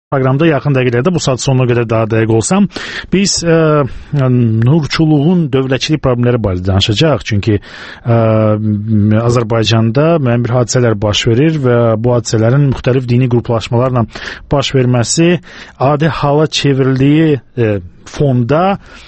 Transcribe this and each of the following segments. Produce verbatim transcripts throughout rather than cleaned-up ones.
Proqramda yaxın dəqiqələrdə bu saat sonuna qədər daha dəqiq olsam, biz ə, nurçuluğun dövlətçilik problemləri barədə danışacağıq. Çünki ə, Azərbaycanda müəyyən bir hadisələr baş verir və bu hadisələrin müxtəlif dini qruplaşmalarla baş verməsi adi hala çevrildiyi ə, fonda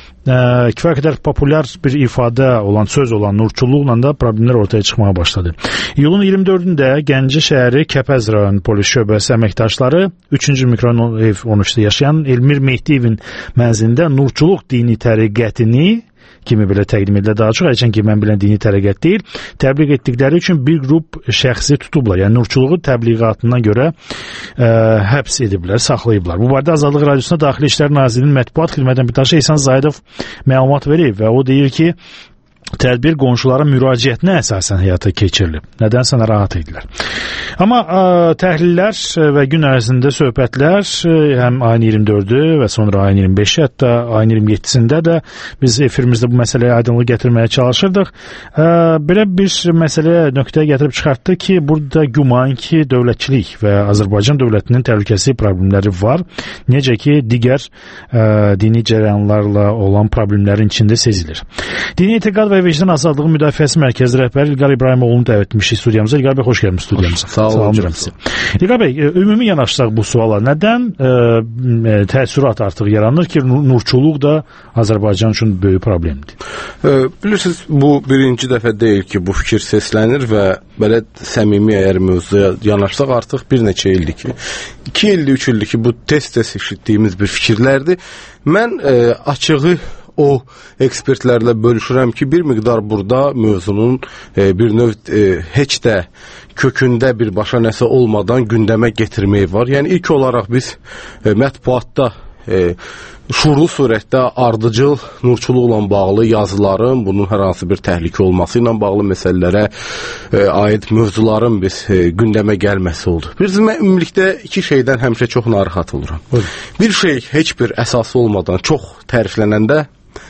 kifayət qədər populyar bir ifadə olan, söz olan nurçuluqla da problemlər ortaya çıxmaya başladı. İyulun iyirmi dördündə Gəncə şəhəri Kəpəz rayon polis şöbəsi əməkdaşları üçüncü mikroev on üçdə yaşayan Elmir Mehdiyevin mənzilində nurçuluq dini təriqətini kimi belə təqdim edilir, daha çox hərçənd ki, mən bilən dini təriqət deyil, təbliğ etdikləri üçün bir qrup şəxsi tutublar. Yəni, nurçuluğu təbliğatına görə ə, həbs ediblər, saxlayıblar. Bu barədə Azadlıq Radiosuna Daxili İşlər Nazirinin mətbuat xidmət əməkdaşı İhsan Zayedov məlumat verib və o deyir ki, tədbir qonşuların müraciətinə əsasən həyata keçirilib. Nədənsə narahat idilər. Amma ə, təhlillər və gün ərzində söhbətlər həm ayın iyirmi dördü və sonra ayın iyirmi beşi, hətta ayın iyirmi yeddisində də biz efirimizdə bu məsələyə aydınlıq gətirməyə çalışırdıq. Ə, belə bir məsələyə nöqtəyə gətirib çıxartdı ki, burada güman ki, dövlətçilik və Azərbaycan dövlətinin təhlükəsizlik problemləri var. Necə ki, digər ə, dini cərəyanlarla olan problemlərin içində sezilir. Dini etiqad və Vicdan Azadlığı Müdafiəsi Mərkəzi rəhbəri İlqar İbrahimoğlu'nu dəvət etmişik studiyamıza. İlqar bəy, xoş gəlmişsiniz studiyamıza. Sağ olun. İlqar bəy, ümumi yanaşsaq bu suala, nədən ə, təəssürat artıq yaranır ki, nurçuluq da Azərbaycan üçün böyük problemdir? E, bilirsiniz, bu birinci dəfə deyil ki, bu fikir səslənir və belə səmimi əgər mövzuya yanaşsaq artıq bir neçə ildir ki, iki ildir, üç ildir ki, bu tez-tez eşitdiyimiz bir fikirlərdir. Mən e, açığı o ekspertlərlə bölüşürəm ki, bir miqdar burada mövzunun e, bir növ e, heç də kökündə birbaşa nəsə olmadan gündəmə getirməyi var. Yəni ilk olaraq biz e, mətbuatda e, şuurlu surətdə ardıcıl nurçuluqla bağlı yazıların, bunun hər hansı bir təhlükə olması ilə bağlı məsələlərə e, aid mövzuların biz e, gündəmə gəlməsi oldu. Biz mən ümumilikdə iki şeydən həmişə çox narahat oluram. Buyurun. Bir şey heç bir əsası olmadan çox təriflənəndə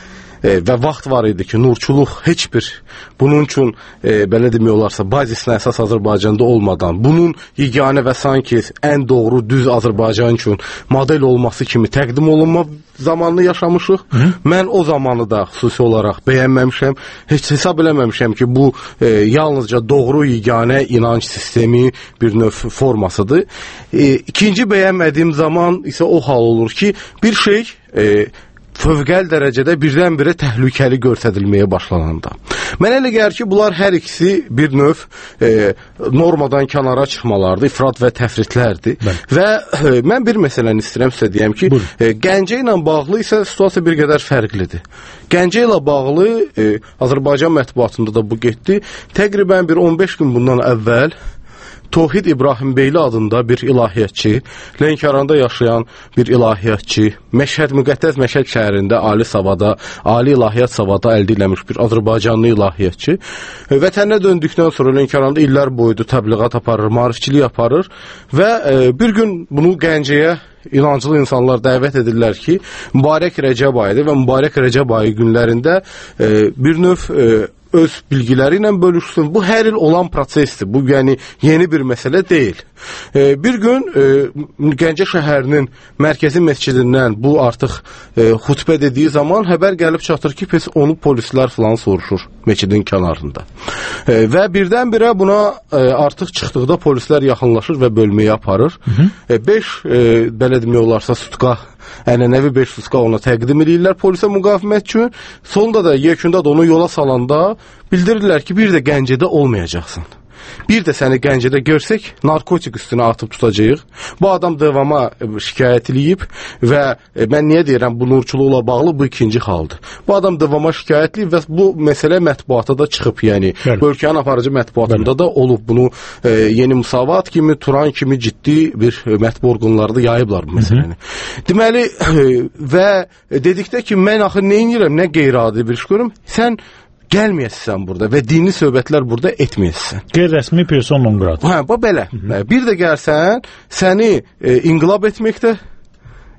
E, və vaxt var idi ki, nurçuluq heç bir bunun üçün e, belə demək olarsa bazisinə əsas Azərbaycanda olmadan, bunun yeganə və sanki ən doğru düz Azərbaycan üçün model olması kimi təqdim olunma zamanını yaşamışıq. Hı? Mən o zamanı da xüsusi olaraq bəyənməmişəm, heç hesab eləməmişəm ki, bu e, yalnızca doğru yeganə inanc sistemi bir növ formasıdır. E, ikinci bəyənmədiyim zaman isə o hal olur ki, bir şey e, fövqəl dərəcədə birdən-birə təhlükəli göstərilməyə başlananda. Mən elə gəlir ki, bunlar hər ikisi bir növ e, normadan kənara çıxmalardır, ifrat və təfritlərdir. Bəli. Və e, mən bir məsələni istəyirəm sizə deyəm ki, e, Gəncə ilə bağlı isə situasiya bir qədər fərqlidir. Gəncə ilə bağlı e, Azərbaycan mətbuatında da bu getdi. Təqribən bir on beş gün bundan əvvəl Tohid İbrahimbeyli adında bir ilahiyyatçı, Lənkəranda yaşayan bir ilahiyyatçı, Məşhəd, müqəddəs Məşhəd şəhərində ali savada, ali ilahiyyat savada əldə eləmiş bir Azərbaycanlı ilahiyyatçı. Vətənə döndükdən sonra Lənkəranda illər boyudur təbliğat aparır, maarifçilik aparır və e, bir gün bunu Gəncəyə inancılı insanlar dəvət edirlər ki, mübarək Rəcəb ayıdır və mübarək Rəcəb ayı günlərində e, bir növ e, öz bilgiləri ilə bölüşsün. Bu hər il olan prosesdir. Bu yəni yeni bir məsələ deyil. E, bir gün e, Gəncə şəhərinin mərkəzi məscidindən bu artıq e, xutbə dediyi zaman həbər gəlib çatır ki, pes onu polislər falan soruşur məscidin kənarında. E, və birdən-birə buna e, artıq çıxdıqda polislər yaxınlaşır və bölməyə aparır. beş e, belə demək olarsa sutka, ənənəvi beş sutka ona təqdim edirlər polisə müqavimət üçün. Sonunda da yekunda da onu yola salanda bildirirlər ki, bir də Gəncədə olmayacaqsın. Bir də səni Gəncədə görsək, narkotik üstünə atıb tutacağıq. Bu adam davama şikayət edib və mən niyə deyirəm, bu nurçuluqla bağlı bu ikinci haldır. Bu adam davama şikayət edib və bu məsələ mətbuata da çıxıb, yəni ölkənin aparıcı mətbuatında da olub. Bunu e, Yeni Musavat kimi, Turan kimi ciddi bir mətbu orqanlarda yayıblar bu məsələni. Hı-hı. Deməli, e, və dedikdə ki, mən axı nə edirəm, nə qeyri-adi bir iş görürüm, sən gəlməyəsən burada və dini söhbətlər burada etməyəsən. Qeyri-rəsmi person non grata. Hə, bu belə. Hı-hı. Bir də gəlsən, səni e, inqilab etməkdə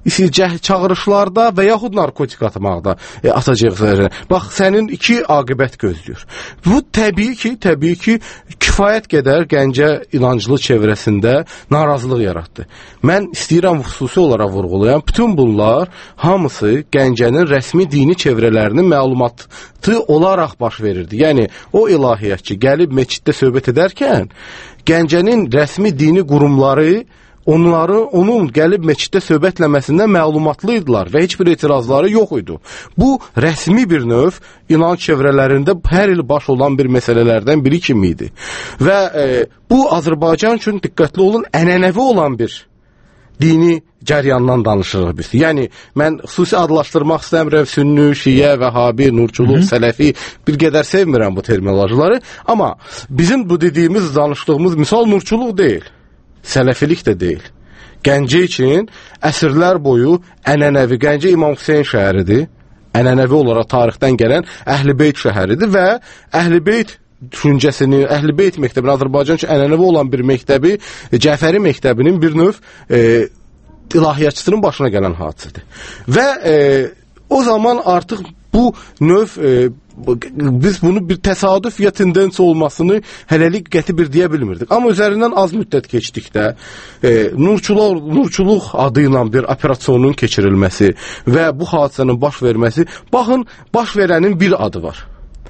çağırışlarda və yaxud narkotik atmaqda e, atacaqlar. Bax, sənin iki aqibət gözləyir. Bu təbii ki, təbii ki, kifayət qədər Gəncə inanclı çevrəsində narazılıq yaratdı. Mən istəyirəm xüsusi olaraq vurğulayan, bütün bunlar hamısı Gəncənin rəsmi dini çevrələrinin məlumatı olaraq baş verirdi. Yəni, o ilahiyyatçı gəlib meçiddə söhbət edərkən, Gəncənin rəsmi dini qurumları onları, onun gəlib meçiddə söhbətləməsindən məlumatlıydılar və heç bir etirazları yox idi. Bu, rəsmi bir növ inanc çevrələrində hər il baş olan bir məsələlərdən biri kimi idi. Və e, bu, Azərbaycan üçün diqqətli olun, ənənəvi olan bir dini cəryandan danışırıq biz. Yəni, mən xüsusi adlaşdırmaq istəmirəm, sünni, şiyə, vəhabi, nurçuluq, sələfi, bir qədər sevmirəm bu terminolojiləri, amma bizim bu dediyimiz, danışdığımız misal nurçuluq deyil. Sələfilik də deyil. Gəncə üçün əsrlər boyu ənənəvi, Gəncə İmam Hüseyn şəhəridir, ənənəvi olaraq tarixdən gələn Əhl-i-Beyt şəhəridir və Əhl-i-Beyt düşüncəsini, Əhl-i-Beyt məktəbini, Azərbaycan üçün ənənəvi olan bir məktəbi, Cəfəri məktəbinin bir növ e, ilahiyyatçısının başına gələn hadisədir. Və e, o zaman artıq bu növ e, biz bunu bir təsadüf ya tendens olmasını hələlik qəti bir deyə bilmirdik. Amma üzərindən az müddət keçdikdə e, nurçuluq, nurçuluq adı ilə bir operasyonun keçirilməsi və bu hadisənin baş verməsi, baxın, baş verənin bir adı var.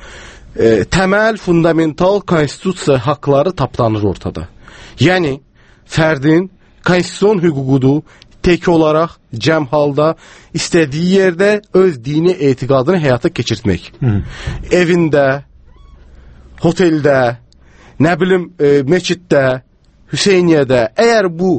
E, təməl, fundamental konstitusiya haqları tapdanır ortada. Yəni, fərdin konstitusiyon hüququdur, tek olaraq, cəm halda, istədiyi yerdə öz dini etiqadını həyata keçirtmək. Hı. Evində, hoteldə, nə bilim, e, meçiddə, Hüseyniyyədə, əgər bu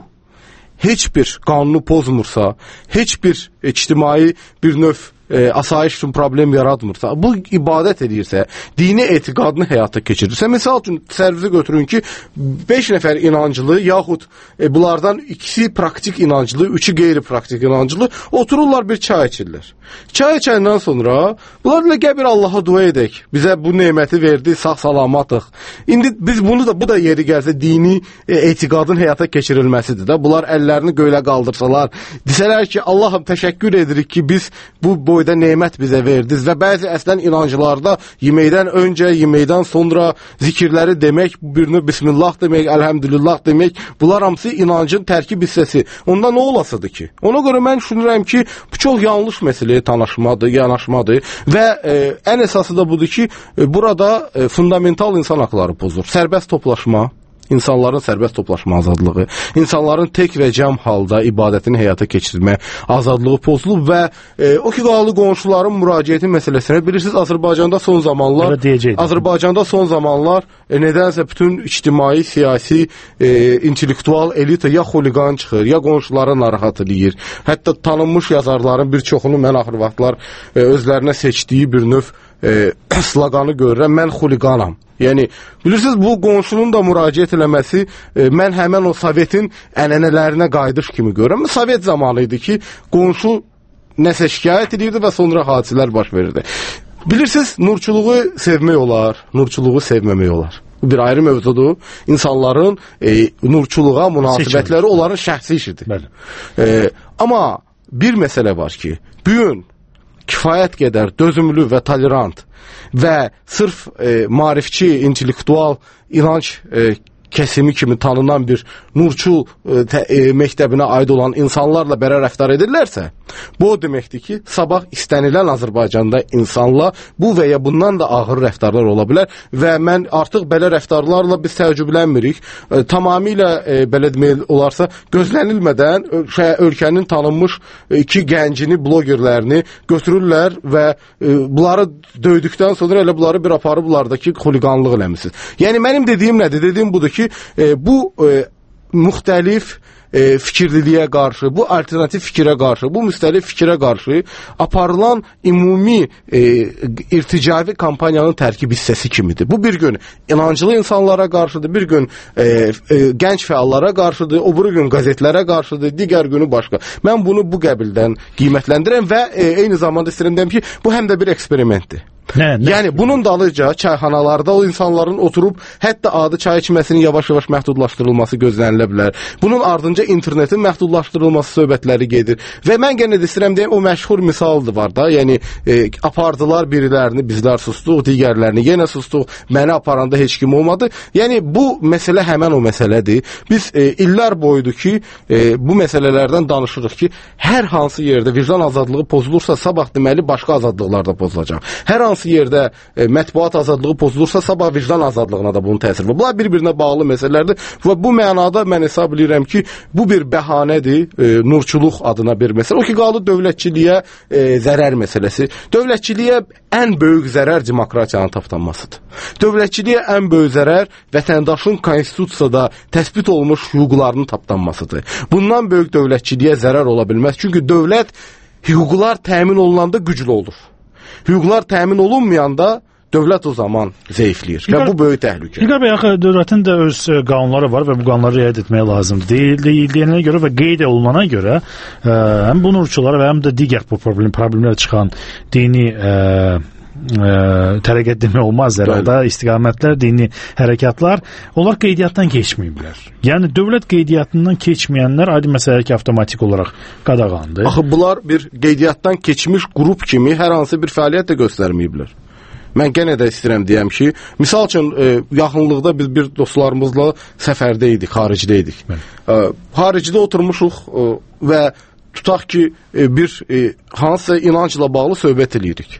heç bir qanunu pozmursa, heç bir ictimai bir növ e, asayiş üçün problem yaratmırsa, bu ibadət edirsə, dini etiqadını həyata keçirirsə, misal üçün sərvizi götürün ki, beş nəfər inancılı, yaxud e, bunlardan ikisi praktik inancılı, üçü qeyri-praktik inancılı, otururlar bir çay içirlər. Çay içəndən sonra, bunlarla gəl bir Allaha dua edək, bizə bu neməti verdi, sağ-salamatıq. İndi biz bunu da, bu da yeri gəlsə, dini e, etiqadın həyata keçirilməsidir də. Bunlar əllərini göylə qaldırsalar, desələr ki, Allahım təşəkkür edirik ki, biz bu boyda nemət bizə verdiniz və bəzi əslən inancılarda yeməkdən öncə, yeməkdən sonra zikirləri demək, birini Bismillah demək, Əlhəmdülillah demək, bunlar hamısı inancın tərkib hissəsi. Onda nə olasıdır ki? Ona görə mən düşünürəm ki, bu çox yanlış məsələyə tanaşmadır, yanaşmadır və e, ən əsası da budur ki, e, burada e, fundamental insan haqları pozulur. Sərbəst toplaşma, İnsanların sərbəst toplaşma azadlığı, insanların tek və cəm halda ibadətini həyata keçirmə azadlığı pozulub və e, o ki qaldı qonşuların müraciəti məsələsinə. Bilirsiniz, Azərbaycanda son zamanlar Azərbaycanda son zamanlar e, nədənsə bütün ictimai, siyasi, e, intellektual elita ya xuliqan çıxır, ya qonşuları narahat edir. Hətta tanınmış yazarların bir çoxunu mən axır vaxtlar e, özlərinə seçdiyi bir növ e, sloganı görürəm, mən xuliqanam. Yəni, bilirsiniz, bu qonşunun da müraciət eləməsi e, mən həmən o Sovetin ənənələrinə qayıdış kimi görürəm. Sovet zamanı idi ki, qonşu nəsə şikayət edirdi və sonra hadisələr baş verirdi. Bilirsiniz, nurçuluğu sevmək olar, nurçuluğu sevməmək olar. Bu bir ayrı mövzudur. İnsanların e, nurçuluğa münasibətləri onların şəxsi işidir. E, amma bir məsələ var ki, bu gün kifayət qədər dözümlü və tolerant və sırf e, marifçi, intellektual, inanc e, kesimi kimi tanınan bir nurçul e, te, e, məktəbinə aid olan insanlarla belə rəftar edirlərsə, bu o deməkdir ki, sabah istənilən Azərbaycanda insanla bu və ya bundan da ağır rəftarlar ola bilər və mən artıq belə rəftarlarla biz təəccüblənmirik. E, tamamilə e, belə demək olarsa, gözlənilmədən öl ölkənin tanınmış e, iki gəncini, blogerlərini götürürlər və e, bunları döydükdən sonra elə bunları bir aparıblardakı xuliqanlıq eləmişsiniz. Yəni, mənim dediyim nədir? Dediyim budur ki, e, bu e, müxtəlif e, fikirliliyə qarşı, bu alternativ fikrə qarşı, bu müstəhlif fikrə qarşı aparılan ümumi e, irticavi kampaniyanın tərkib hissəsi kimidir. Bu bir gün inancılı insanlara qarşıdır, bir gün e, e, gənc fəallara qarşıdır, o bir gün qəzetlərə qarşıdır, digər günü başqa. Mən bunu bu qəbildən qiymətləndirəm və e, eyni zamanda istəyirəm deyim ki, bu həm də bir eksperimentdir. Nə, nə? Yəni bunun dalıca çayxanalarda o insanların oturub hətta adi çay içməsinin yavaş-yavaş məhdudlaşdırılması gözlənilə bilər. Bunun ardınca internetin məhdudlaşdırılması söhbətləri gedir. Və mən yenə də istəyirəm deyim, o məşhur misaldır var da. Yəni e, apardılar birilərini, bizlər sustuq, digərlərini yenə sustuq. Məni aparanda heç kim olmadı. Yəni bu məsələ həmən o məsələdir. Biz e, illər boyudur ki, e, bu məsələlərdən danışırıq ki, hər hansı yerdə vicdan azadlığı pozulursa, sabah deməli başqa azadlıqlar da pozulacaq. Hər hansı yerdə e, mətbuat azadlığı pozulursa, sabah vicdan azadlığına da bunun təsiri var. Bunlar bir-birinə bağlı məsələlərdir və bu mənada mən hesab edirəm ki, bu bir bəhanədir, e, nurçuluq adına bir məsələ. O ki, qaldı dövlətçiliyə e, zərər məsələsi. Dövlətçiliyə ən böyük zərər demokratiyanın tapdanmasıdır. Dövlətçiliyə ən böyük zərər vətəndaşın konstitusiyada təsbit olmuş hüquqlarının tapdanmasıdır. Bundan böyük dövlətçiliyə zərər ola bilməz. Çünki dövlət hüquqlar təmin olunanda güclü olur. Hüquqlar təmin olunmayanda dövlət o zaman zəifləyir və bu böyük təhlükə. İlqar bəy, axı dövlətin də öz qanunları var və bu qanunları riayət etməyə lazımdır. Deyilənə görə və qeyd olunana görə ə, həm bu nurçulara və həm də digər bu problem, problemlər çıxan dini ə, ə, tərəqqət demək olmaz herhalde, istiqamətlər, dini hərəkatlar, onlar qeydiyyatdan keçməyiblər. Yəni dövlət qeydiyyatından keçməyənlər adi məsələ ki, avtomatik olaraq qadağandır. Axı bunlar bir qeydiyyatdan keçmiş qrup kimi hər hansı bir fəaliyyət də göstərməyiblər. Mən genə də istəyirəm deyəm ki, misal üçün e, yaxınlıqda biz bir dostlarımızla səfərdə idik, xaricdə idik. E, xaricdə oturmuşuq e, və tutaq ki, e, bir e, hansısa inancla bağlı söhbət edirik.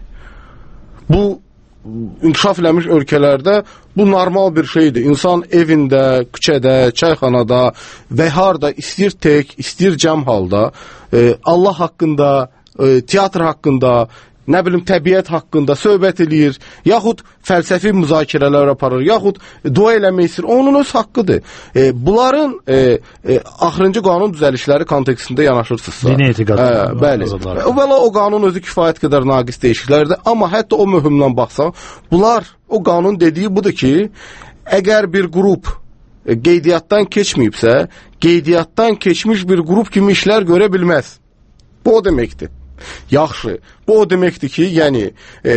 Bu inkişaf eləmiş ölkələrdə bu normal bir şeydir. İnsan evində, küçədə, çayxanada və harda istəyir tək, istəyir cəm halda e, Allah haqqında, e, teatr haqqında, nə bilim təbiət haqqında söhbət eləyir, yaxud fəlsəfi müzakirələr aparır, yaxud dua eləmək istəyir. Onun öz haqqıdır. E, bunların e, e, axırıncı qanun düzəlişləri kontekstində yanaşırsınızsa. Dini etiqad. E, bəli. Vəla o qanun özü kifayət qədər naqis dəyişikliklərdir, amma hətta o mühümdən baxsaq, bunlar o qanun dediyi budur ki, əgər bir qrup e, qeydiyyatdan keçməyibsə, qeydiyyatdan keçmiş bir qrup kimi işlər görə bilməz. Bu o deməkdir. Yaxşı. Bu o deməkdir ki, yəni e,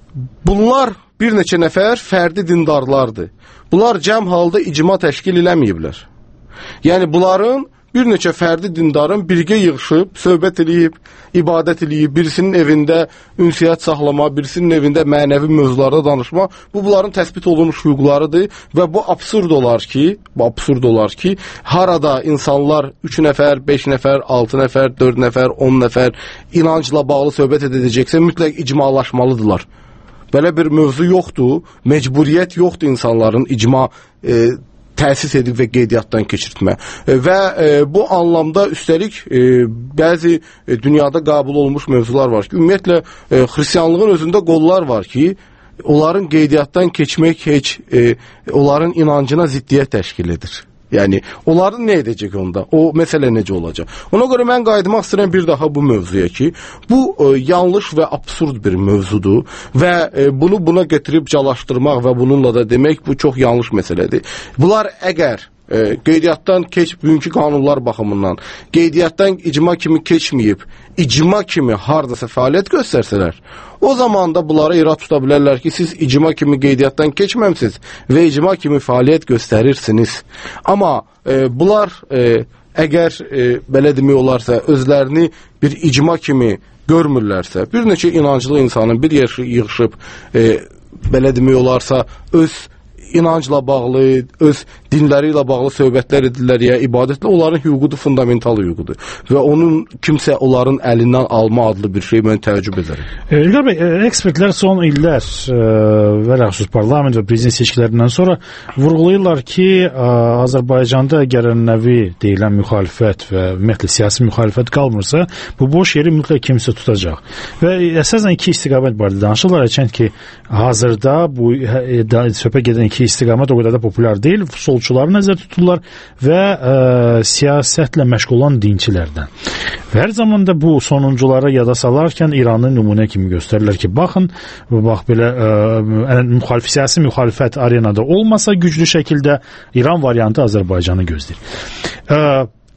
bunlar bir neçə nəfər fərdi dindarlardır. Bunlar cəm halda icma təşkil eləməyiblər. Yəni bunların bir neçə fərdi dindarın birgə yığışıb, söhbət eləyib, ibadət eləyib, birisinin evində ünsiyyət saxlama, birisinin evində mənəvi mövzularda danışma, bu bunların təsbit olunmuş hüquqlarıdır və bu absurd olar ki, bu absurd olar ki, harada insanlar üç nəfər, beş nəfər, altı nəfər, dörd nəfər, on nəfər inancla bağlı söhbət edəcəksə, mütləq icmalaşmalıdırlar. Belə bir mövzu yoxdur, məcburiyyət yoxdur insanların icma e, təsis edib və qeydiyyatdan keçirtmə. E, və e, bu anlamda üstəlik e, bəzi e, dünyada qəbul olmuş mövzular var ki, ümumiyyətlə e, xristianlığın özündə qollar var ki, onların qeydiyyatdan keçmək heç e, onların inancına ziddiyyət təşkil edir. Yəni, onların nə edəcək onda? O məsələ necə olacaq? Ona görə mən qayıtmaq istəyirəm bir daha bu mövzuya ki, bu e, yanlış və absurd bir mövzudur və e, bunu buna getirib calaşdırmaq və bununla da demək bu çox yanlış məsələdir. Bunlar əgər e, qeydiyyatdan keç, bugünkü qanunlar baxımından qeydiyyatdan icma kimi keçməyib, icma kimi hardasa fəaliyyət göstərsələr, o zaman da bunlara irad tuta bilərlər ki, siz icma kimi qeydiyyatdan keçməmsiniz və icma kimi fəaliyyət göstərirsiniz. Amma e, bunlar e, əgər e, belə demək olarsa, özlərini bir icma kimi görmürlərsə, bir neçə inanclı insanın bir yer yığışıb, e, belə demək olarsa, öz inancla bağlı, öz dinləri ilə bağlı söhbətlər edirlər ya, ibadətlə, onların hüququdur, fundamental hüququdur. Və onun kimsə onların əlindən alma adlı bir şey mən təəccüb edərəm. İlqar bəy, ekspertlər son illər e, və xüsus parlament və prezident seçkilərindən sonra vurğulayırlar ki, e, Azərbaycanda əgər nəvi deyilən müxalifət və ümumiyyətlə siyasi müxalifət qalmırsa, bu boş yeri mütləq kimsə tutacaq. Və əsasən iki istiqamət barədə danışırlar. Hərçənd ki, hazırda bu e, söhbət gedən iki istiqamət o qədər də populyar deyil. Solçuları nəzərdə tuturlar və ə, siyasətlə məşğul olan dinçilərdən. Və hər zaman da bu sonunculara yada salarkən İranı nümunə kimi göstərirlər ki, baxın, bax belə ə, müxalif, siyasi müxalifət arenada olmasa güclü şəkildə İran variantı Azərbaycanı gözləyir. Ə,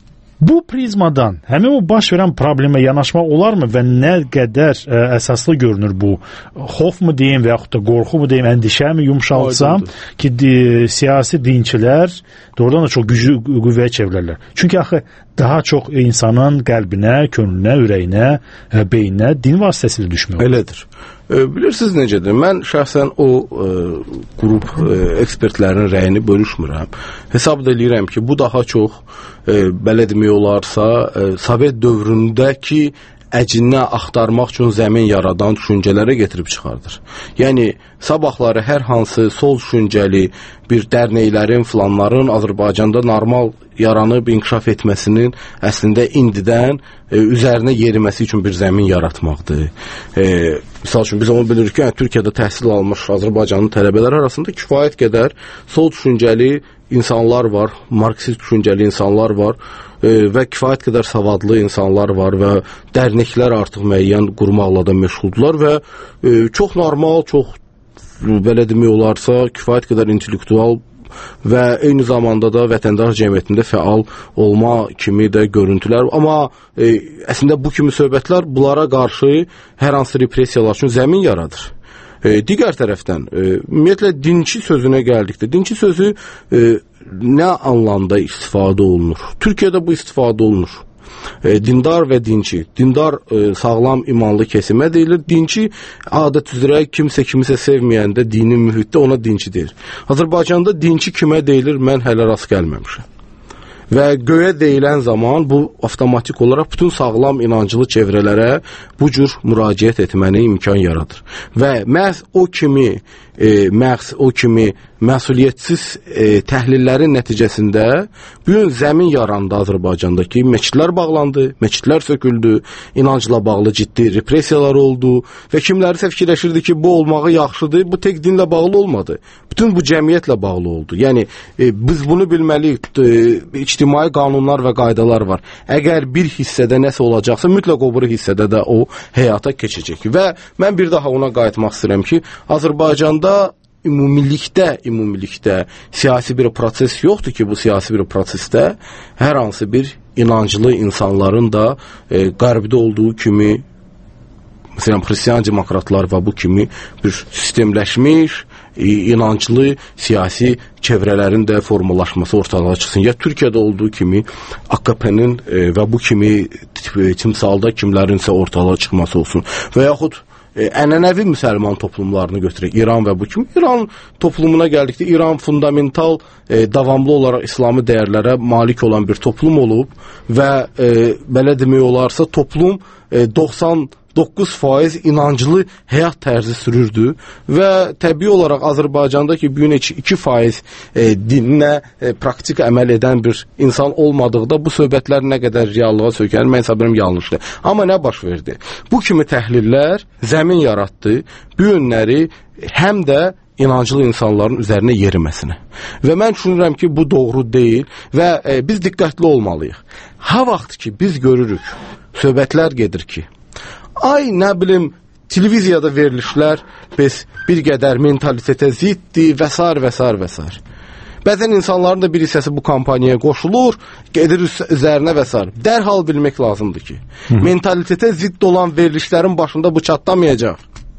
Bu prizmadan həmin o baş verən problemə yanaşmaq olarmı və nə qədər ə, əsaslı görünür bu? Xof mu deyim və yaxud da qorxu mu deyim, əndişə mi yumşaltsam ki, di, siyasi dinçilər doğrudan da çox güclü qüvvəyə çevrilərlər. Çünki axı daha çox insanın qəlbinə, könlünə, ürəyinə, ə, beyninə din vasitəsilə düşmür. Elədir. E, bilirsiniz necədir? Mən şəxsən o e, qrup e, ekspertlərin rəyini bölüşmürəm. Hesab edirəm ki, bu daha çox e, belə demək olarsa, e, Sovet dövründəki əcinə axtarmaq üçün zəmin yaradan düşüncələrə getirib çıxardır. Yəni, sabahları hər hansı sol düşüncəli bir dərnəklərin, filanların Azərbaycanda normal yaranıb inkişaf etməsinin əslində indidən e, üzərinə yeriməsi üçün bir zəmin yaratmaqdır. E, misal üçün, biz onu bilirik ki, yəni, Türkiyədə təhsil almış Azərbaycanlı tələbələr arasında kifayət qədər sol düşüncəli insanlar var, marksist düşüncəli insanlar var e, və kifayət qədər savadlı insanlar var və dərnəklər artıq müəyyən qurmaqla da məşğuldurlar və e, çox normal, çox belə demək olarsa, kifayət qədər intellektual və eyni zamanda da vətəndaş cəmiyyətində fəal olma kimi də görüntülər. Amma e, əslində bu kimi söhbətlər bunlara qarşı hər hansı repressiyalar üçün zəmin yaradır. E, digər tərəfdən, e, ümumiyyətlə dinçi sözünə gəldikdə, dinçi sözü e, nə anlamda istifadə olunur? Türkiyədə bu istifadə olunur. E, dindar və dinçi. Dindar e, sağlam imanlı kesimə deyilir. Dinçi adət üzrə kimsə kimsə sevməyəndə dini mühitdə ona dinçi deyir. Azərbaycanda dinçi kimə deyilir? Mən hələ rast gəlməmişəm. Və göyə deyilən zaman bu avtomatik olaraq bütün sağlam inancılı çevrələrə bu cür müraciət etməni imkan yaradır. Və məhz o kimi e, məhz o kimi məsuliyyətsiz e, təhlillərin nəticəsində bu gün zəmin yarandı Azərbaycandakı. Məscidlər bağlandı, məscidlər söküldü, inancla bağlı ciddi repressiyalar oldu və kimlərisə fikirləşirdi ki, bu olmağı yaxşıdır. Bu tek dinlə bağlı olmadı. Bütün bu cəmiyyətlə bağlı oldu. Yəni e, biz bunu bilməliyik. E, ictimai qanunlar və qaydalar var. Əgər bir hissədə nəsə olacaqsa, mütləq o bir hissədə də o həyata keçəcək. Və mən bir daha ona qayıtmaq istəyirəm ki, Azərbaycanda ümumilikdə, ümumilikdə siyasi bir proses yoxdur ki, bu siyasi bir prosesdə hər hansı bir inanclı insanların da e, qərbdə olduğu kimi, məsələn, xristian demokratlar və bu kimi bir sistemləşmiş, e, inanclı siyasi çevrələrin də formalaşması ortalığa çıxsın. Ya Türkiyədə olduğu kimi A K P-nin e, və bu kimi timsalda kimlərinsə ortalığa çıxması olsun. Və yaxud E, ənənəvi müsəlman toplumlarını götürək, İran və bu kimi. İran toplumuna gəldikdə, İran fundamental, e, davamlı olaraq İslami dəyərlərə malik olan bir toplum olub və e, belə demək olarsa, toplum e, doxsan doqquz faiz inanclı həyat tərzi sürürdü və təbii olaraq Azərbaycanda ki, bu gün iki faiz e, dininə e, praktik əməl edən bir insan olmadıqda bu söhbətlər nə qədər reallığa sökənir, mən hesab edirəm yanlışdır. Amma nə baş verdi? Bu kimi təhlillər zəmin yaratdı, bu günləri həm də inanclı insanların üzərinə yeriməsinə. Və mən düşünürəm ki, bu doğru deyil və e, biz diqqətli olmalıyıq. Ha vaxt ki, biz görürük, söhbətlər gedir ki, ay, nə bilim, televiziyada verilişlər biz bir qədər mentalitetə ziddir və s. və s. və s. Bəzən insanların da bir hissəsi bu kampaniyaya qoşulur, gedir üzərinə və s. Dərhal bilmək lazımdır ki, Hı. mentalitetə zidd olan verilişlərin başında bu çatlamayacaq.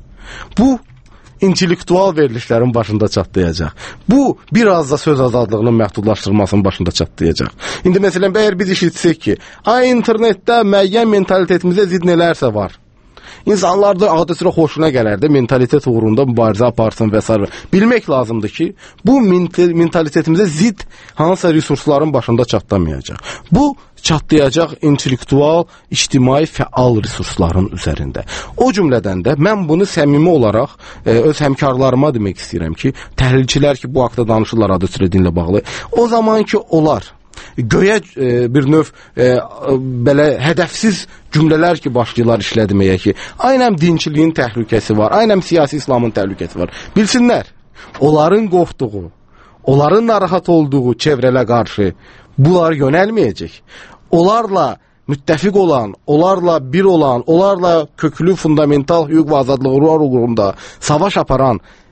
Bu intellektual verilişlərin başında çatlayacaq. Bu, biraz da söz azadlığının məhdudlaşdırılmasının başında çatlayacaq. İndi məsələn, əgər biz işitsək ki, ay, internetdə müəyyən mentalitetimizə zidd nələrsə var. İnsanlar da adət üzrə xoşuna gələr də mentalitet uğrunda mübarizə aparsın və s. Bilmək lazımdır ki, bu mentalitetimizə zidd hansısa resursların başında çatlamayacaq. Bu, çatlayacaq intellektual, ictimai, fəal resursların üzərində. O cümlədən də mən bunu səmimi olaraq e, öz həmkarlarıma demək istəyirəm ki, təhlilçilər ki, bu haqda danışırlar adət üzrə dinlə bağlı. O zaman ki, onlar göyə e, bir növ e, belə hədəfsiz cümlələr ki, başlayırlar işlədməyə ki, aynəm dinçiliyin təhlükəsi var, aynəm siyasi İslamın təhlükəsi var. Bilsinlər, onların qorxduğu, onların narahat olduğu çevrələ qarşı bunlar yönəlməyəcək. Onlarla müttəfiq olan, onlarla bir olan, onlarla köklü fundamental hüquq və azadlıqlar uğrunda savaş aparan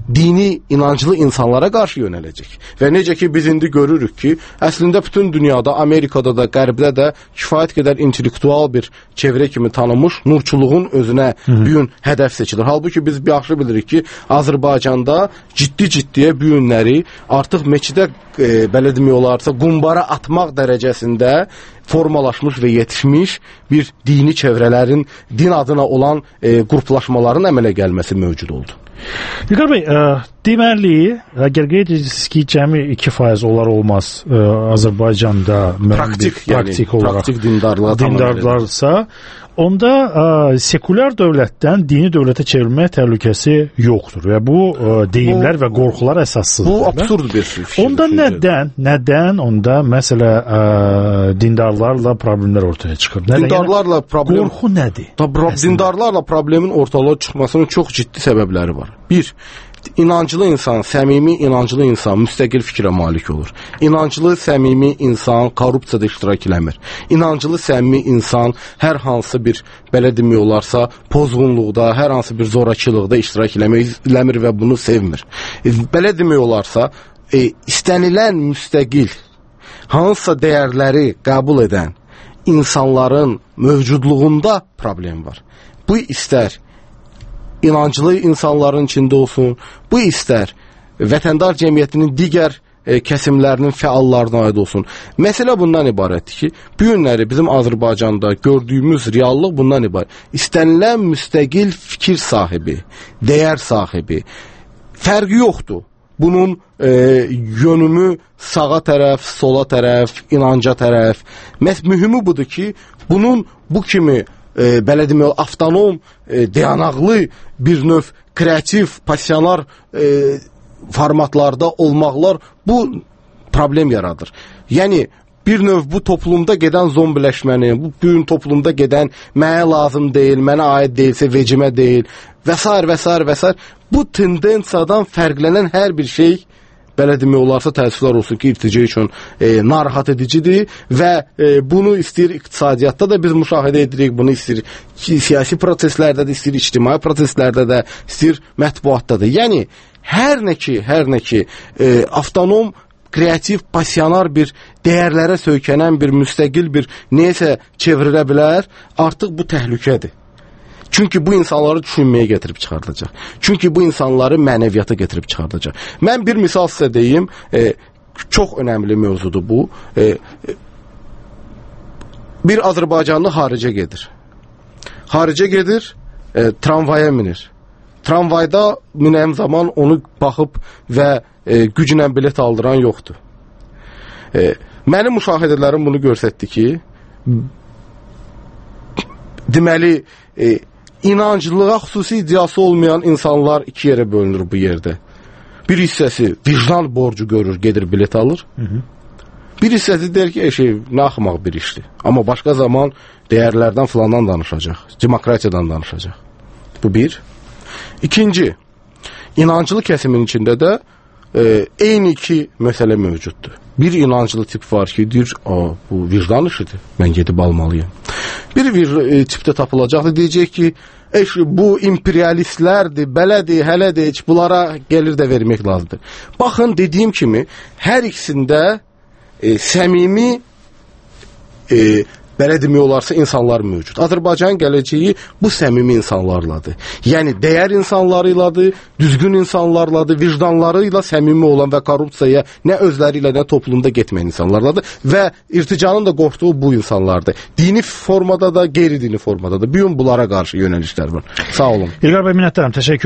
dini, inanclı insanlara qarşı yönələcək. Və necə ki biz indi görürük ki, əslində bütün dünyada, Amerikada da, Qərbdə də kifayət qədər intellektual bir çevrə kimi tanınmış nurçuluğun özünə bu gün hədəf seçilir. Halbuki biz yaxşı bilirik ki, Azərbaycanda ciddi-ciddiyə bu günləri artıq meçidə e, belə demək olarsa qumbara atmaq dərəcəsində formalaşmış və yetişmiş bir dini çevrələrin din adına olan e, qruplaşmaların əmələ gəlməsi mövcud oldu. İlqar bəy, ə, deməli, əgər qeyd edirsiniz ki, cəmi iki faiz olar olmaz ə, Azərbaycanda praktik, bir, praktik yəni, olaraq praktik dindarlığa dindarlarsa, onda ə, sekulyar dövlətdən dini dövlətə çevrilmə təhlükəsi yoxdur və bu ə, deyimlər bu, və qorxular əsassızdır. Bu absurd bir şey. Onda nədən, nədən onda məsələ ə, dindarlarla problemlər ortaya çıxır? Nədən? Dindarlarla yəni, problem qorxu nədir? Da, dindarlarla problemin ortalığa çıxmasının çox ciddi səbəbləri var. Bir, İnancılı insan, səmimi inancılı insan müstəqil fikrə malik olur. İnancılı, səmimi insan korrupsiyada iştirak eləmir. İnancılı, səmimi insan hər hansı bir, belə demək olarsa, pozğunluqda, hər hansı bir zorakılıqda iştirak eləmir və bunu sevmir. Belə demək olarsa, e, istənilən müstəqil, hansısa dəyərləri qəbul edən insanların mövcudluğunda problem var. Bu istər inancılı insanların içində olsun, bu istər vətəndar cəmiyyətinin digər e, kəsimlərinin fəallarına aid olsun. Məsələ bundan ibarətdir ki, bu günləri bizim Azərbaycanda gördüyümüz reallıq bundan ibarət. İstənilən müstəqil fikir sahibi, dəyər sahibi, fərqi yoxdur. Bunun e, yönümü sağa tərəf, sola tərəf, inanca tərəf. Məs mühümü budur ki, bunun bu kimi E, belə demək, avtonom, e, dayanaqlı bir növ kreativ, passionar e, formatlarda olmaqlar bu problem yaradır. Yəni, bir növ bu toplumda gedən zombiləşməni, bu gün toplumda gedən mənə lazım deyil, mənə aid deyilsə vecimə deyil və s. və s. və s. Bu tendensiyadan fərqlənən hər bir şey belə demək olarsa təəssüflər olsun ki, irtica üçün e, narahat edicidir və e, bunu istəyir iqtisadiyyatda da biz müşahidə edirik, bunu istəyir ki, siyasi proseslərdə də, istəyir ictimai proseslərdə də, istəyir mətbuatda da. Yəni, hər nə ki, hər nə ki, e, avtonom, kreativ, passionar bir dəyərlərə söykənən bir müstəqil bir neysə çevrilə bilər, artıq bu təhlükədir. Çünki bu insanları düşünməyə gətirib çıxardacaq. Çünki bu insanları mənəviyyata gətirib çıxardacaq. Mən bir misal sizə deyim, e, çox önəmli mövzudur bu. E, e, bir Azərbaycanlı xaricə gedir. Xaricə gedir, e, tramvaya minir. Tramvayda minən zaman onu baxıb və e, güclə bilet aldıran yoxdur. E, mənim müşahidələrim bunu göstərdi ki, deməli, e, inancılığa xüsusi iddiası olmayan insanlar iki yerə bölünür bu yerdə. Bir hissəsi vicdan borcu görür, gedir bilet alır. Hı -hı. Bir hissəsi der ki, şey, nə axmaq bir işdir. Amma başqa zaman dəyərlərdən filandan danışacaq, demokratiyadan danışacaq. Bu bir. İkinci, inancılı kəsimin içində də e, eyni iki məsələ mövcuddur. Bir inancılı tip var ki, deyir, bu vicdan işidir, mən gedib almalıyım. Bir e, tipdə tapılacaqdır, deyəcək ki, eş, bu imperialistlərdir, belədir, hələdir, heç bunlara gəlir də vermək lazımdır. Baxın, dediyim kimi, hər ikisində e, səmimi, e, belə demək olarsa, insanlar mövcud. Azərbaycanın gələcəyi bu səmimi insanlarladır. Yəni, dəyər insanlarıyladır, düzgün insanlarladır, vicdanlarıyla səmimi olan və korrupsiyaya nə özləri ilə, nə toplumda getməyən insanlarladır və irticanın da qorxduğu bu insanlardır. Dini formada da, qeyri-dini formada da. Bu gün bunlara qarşı yönəlişlər var. Sağ olun. İlqar bəy, minnətdaram. Təşəkkür